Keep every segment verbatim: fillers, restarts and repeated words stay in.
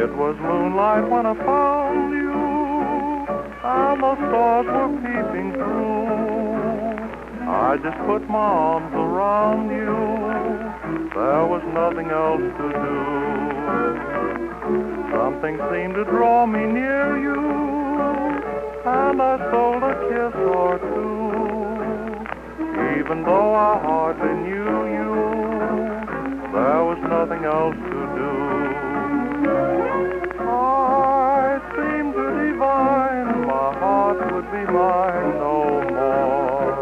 It was moonlight when I found you, and the stars were peeping through. I just put my arms around you, there was nothing else to do. Something seemed to draw me near you, and I stole a kiss or two. Even though I hardly knew you, there was nothing else to do. I seemed to divine my heart would be mine no more.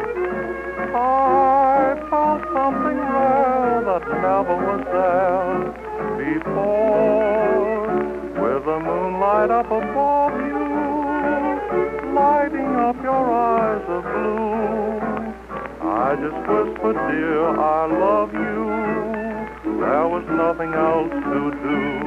I found something rare that never was there before. With the moonlight up above you, lighting up your eyes of blue, I just whispered, dear, I love you. There was nothing else to do.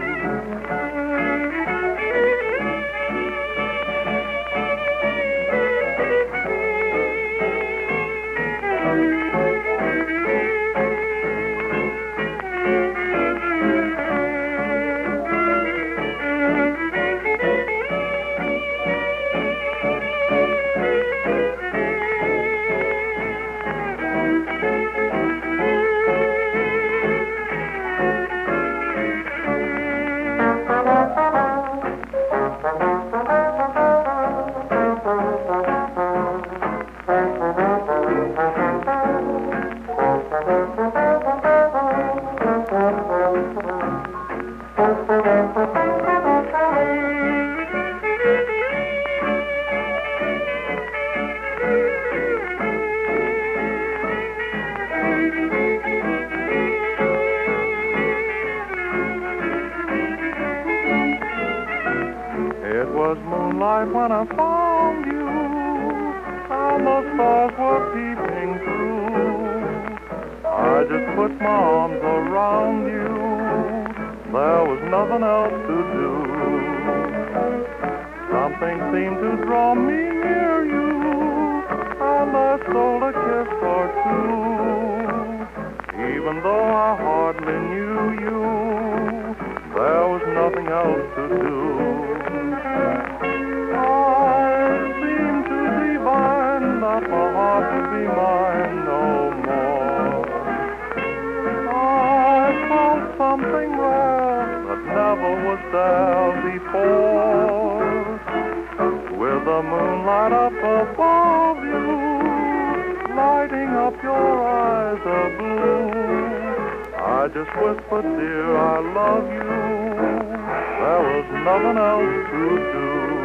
It was moonlight when I found you, and the stars were peeping through. I just put my arms around you, there was nothing else to do. Something seemed to draw me near you, and I stole a kiss or two. Even though I hardly knew you, there was nothing else to do. My heart would be mine no more. I found something rare that never was there before. With the moonlight up above you, lighting up your eyes of blue, I just whispered, dear, I love you. There was nothing else to do.